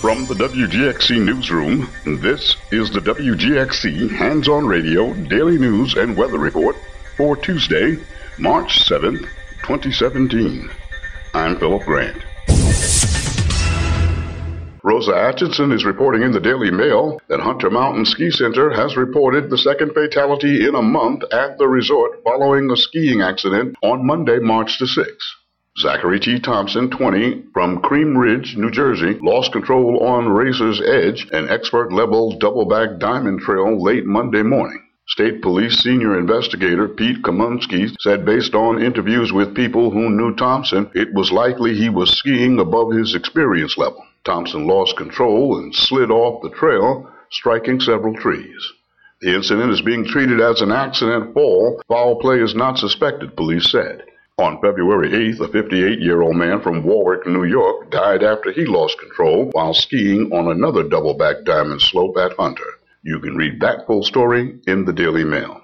From the WGXC Newsroom, this is the WGXC Hands-On Radio Daily News and Weather Report for Tuesday, March 7th, 2017. I'm Philip Grant. Rosa Atchison is reporting in the Daily Mail that Hunter Mountain Ski Center has reported the second fatality in a month at the resort following a skiing accident on Monday, March the 6th. Zachary T. Thompson, 20, from Cream Ridge, New Jersey, lost control on Razor's Edge, an expert-level double-back diamond trail, late Monday morning. State Police Senior Investigator Pete Kamunski said based on interviews with people who knew Thompson, it was likely he was skiing above his experience level. Thompson lost control and slid off the trail, striking several trees. The incident is being treated as an accident fall. Foul play is not suspected, police said. On February 8th, a 58-year-old man from Warwick, New York, died after he lost control while skiing on another double-back diamond slope at Hunter. You can read that full story in the Daily Mail.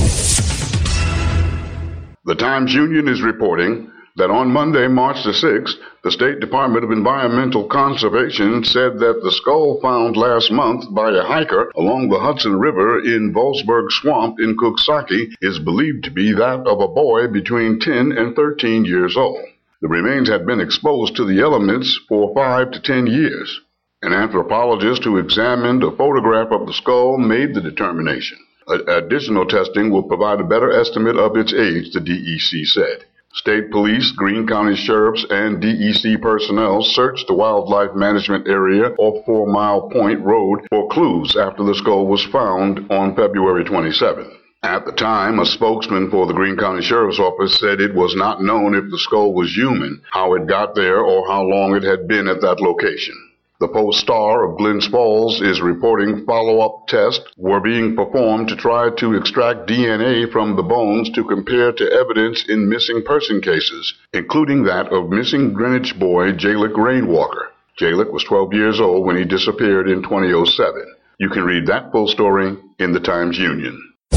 The Times-Union is reporting that on Monday, March the 6th, the State Department of Environmental Conservation said that the skull found last month by a hiker along the Hudson River in Volsburg Swamp in Cooksaki is believed to be that of a boy between 10 and 13 years old. The remains had been exposed to the elements for 5 to 10 years. An anthropologist who examined a photograph of the skull made the determination. Additional testing will provide a better estimate of its age, the DEC said. State Police, Greene County Sheriffs, and DEC personnel searched the wildlife management area off 4 Mile Point Road for clues after the skull was found on February 27th. At the time, a spokesman for the Greene County Sheriff's Office said it was not known if the skull was human, how it got there, or how long it had been at that location. The Post-Star of Glens Falls is reporting follow-up tests were being performed to try to extract DNA from the bones to compare to evidence in missing person cases, including that of missing Greenwich boy Jalick Rainwalker. Jalick was 12 years old when he disappeared in 2007. You can read that full story in the Times-Union.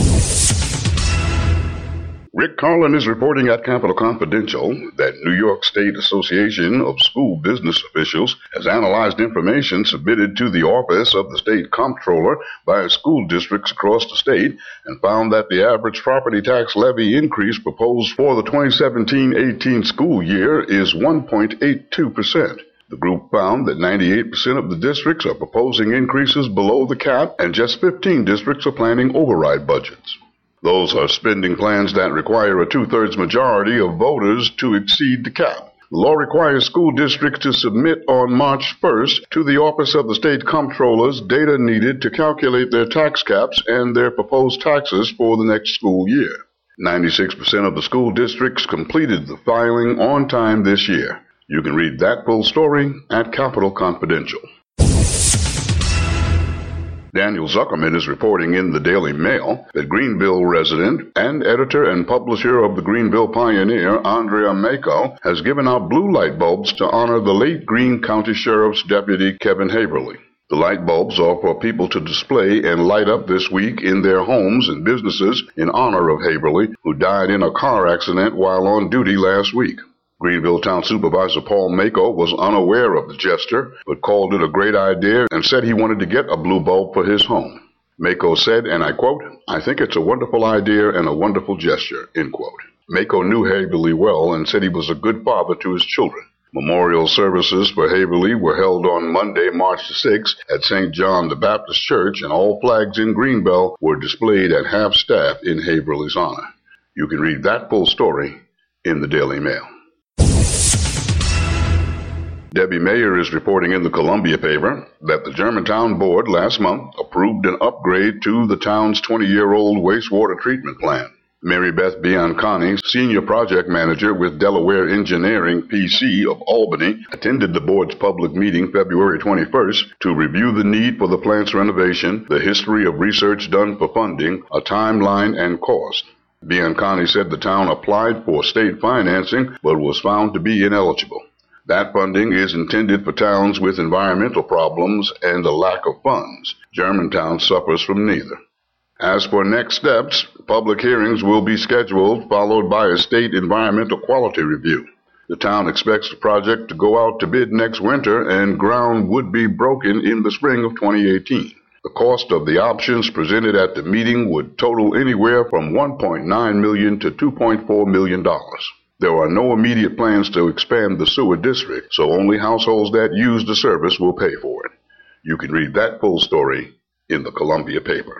Rick Carlin is reporting at Capital Confidential that New York State Association of School Business Officials has analyzed information submitted to the Office of the State Comptroller by school districts across the state and found that the average property tax levy increase proposed for the 2017-18 school year is 1.82%. The group found that 98% of the districts are proposing increases below the cap and just 15 districts are planning override budgets. Those are spending plans that require a 2/3 majority of voters to exceed the cap. The law requires school districts to submit on March 1st to the Office of the State Comptrollers data needed to calculate their tax caps and their proposed taxes for the next school year. 96% of the school districts completed the filing on time this year. You can read that full story at Capital Confidential. Daniel Zuckerman is reporting in the Daily Mail that Greenville resident and editor and publisher of the Greenville Pioneer, Andrea Mako, has given out blue light bulbs to honor the late Greene County Sheriff's Deputy Kevin Haverly. The light bulbs are for people to display and light up this week in their homes and businesses in honor of Haverly, who died in a car accident while on duty last week. Greenville Town Supervisor Paul Mako was unaware of the gesture, but called it a great idea and said he wanted to get a blue bulb for his home. Mako said, and I quote, "I think it's a wonderful idea and a wonderful gesture," end quote. Mako knew Haverly well and said he was a good father to his children. Memorial services for Haverly were held on Monday, March the 6th at St. John the Baptist Church, and all flags in Greenville were displayed at half-staff in Haverly's honor. You can read that full story in the Daily Mail. Debbie Mayer is reporting in the Columbia paper that the Germantown Board last month approved an upgrade to the town's 20-year-old wastewater treatment plant. Mary Beth Biancani, Senior Project Manager with Delaware Engineering, P.C. of Albany, attended the board's public meeting February 21st to review the need for the plant's renovation, the history of research done for funding, a timeline, and cost. Biancani said the town applied for state financing but was found to be ineligible. That funding is intended for towns with environmental problems and a lack of funds. Germantown suffers from neither. As for next steps, public hearings will be scheduled, followed by a state environmental quality review. The town expects the project to go out to bid next winter, and ground would be broken in the spring of 2018. The cost of the options presented at the meeting would total anywhere from $1.9 million to $2.4 million. There are no immediate plans to expand the sewer district, so only households that use the service will pay for it. You can read that full story in the Columbia paper.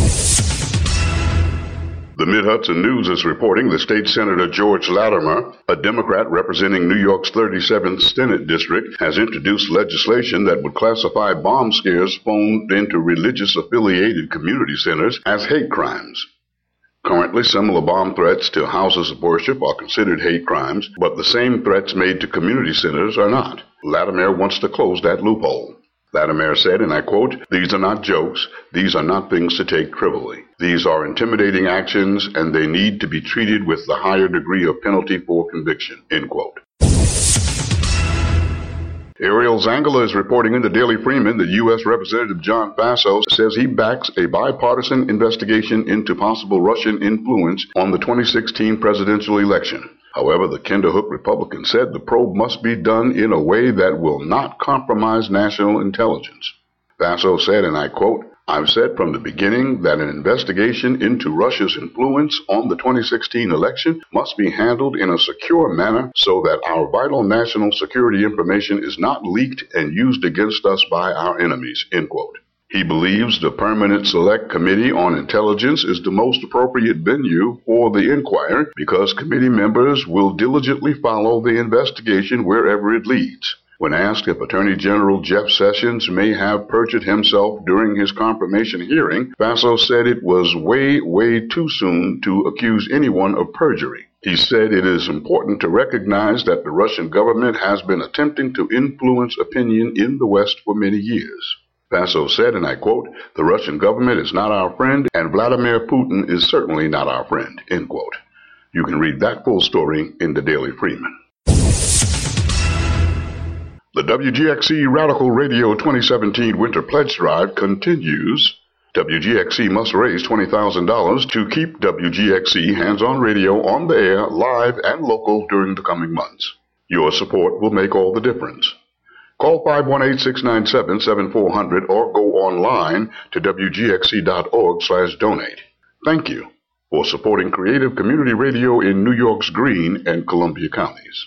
The Mid-Hudson News is reporting that State Senator George Latimer, a Democrat representing New York's 37th Senate District, has introduced legislation that would classify bomb scares phoned into religious-affiliated community centers as hate crimes. Currently, similar bomb threats to houses of worship are considered hate crimes, but the same threats made to community centers are not. Latimer wants to close that loophole. Latimer said, and I quote, "These are not jokes. These are not things to take trivially. These are intimidating actions, and they need to be treated with the higher degree of penalty for conviction," end quote. Ariel Zangala is reporting in the Daily Freeman that U.S. Representative John Faso says he backs a bipartisan investigation into possible Russian influence on the 2016 presidential election. However, the Kinderhook Republican said the probe must be done in a way that will not compromise national intelligence. Faso said, and I quote, "I've said from the beginning that an investigation into Russia's influence on the 2016 election must be handled in a secure manner so that our vital national security information is not leaked and used against us by our enemies," end quote. He believes the Permanent Select Committee on Intelligence is the most appropriate venue for the inquiry because committee members will diligently follow the investigation wherever it leads. When asked if Attorney General Jeff Sessions may have perjured himself during his confirmation hearing, Faso said it was way too soon to accuse anyone of perjury. He said it is important to recognize that the Russian government has been attempting to influence opinion in the West for many years. Faso said, and I quote, "The Russian government is not our friend, and Vladimir Putin is certainly not our friend," end quote. You can read that full story in the Daily Freeman. The WGXC Radical Radio 2017 Winter Pledge Drive continues. WGXC must raise $20,000 to keep WGXC Hands-On Radio on the air, live and local during the coming months. Your support will make all the difference. Call 518-697-7400 or go online to wgxc.org/donate. Thank you for supporting creative community radio in New York's Greene and Columbia counties.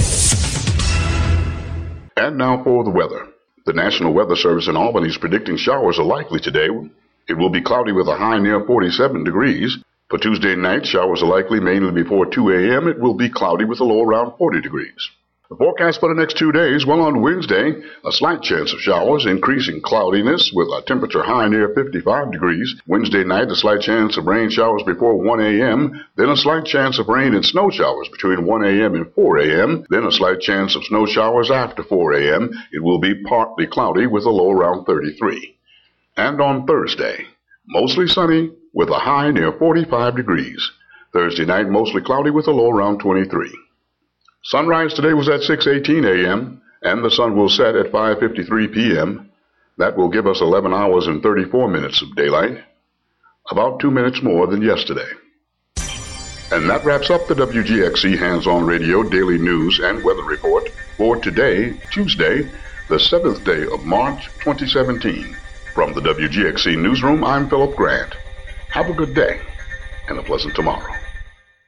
And now for the weather. The National Weather Service in Albany is predicting showers are likely today. It will be cloudy with a high near 47 degrees. For Tuesday night, showers are likely mainly before 2 a.m. It will be cloudy with a low around 40 degrees. The forecast for the next 2 days, well, on Wednesday, a slight chance of showers, increasing cloudiness with a temperature high near 55 degrees. Wednesday night, a slight chance of rain showers before 1 a.m., then a slight chance of rain and snow showers between 1 a.m. and 4 a.m., then a slight chance of snow showers after 4 a.m. It will be partly cloudy with a low around 33. And on Thursday, mostly sunny with a high near 45 degrees. Thursday night, mostly cloudy with a low around 23. Sunrise today was at 6:18 a.m., and the sun will set at 5:53 p.m. That will give us 11 hours and 34 minutes of daylight, about 2 minutes more than yesterday. And that wraps up the WGXC Hands-On Radio Daily News and Weather Report for today, Tuesday, the 7th day of March 2017. From the WGXC Newsroom, I'm Philip Grant. Have a good day and a pleasant tomorrow.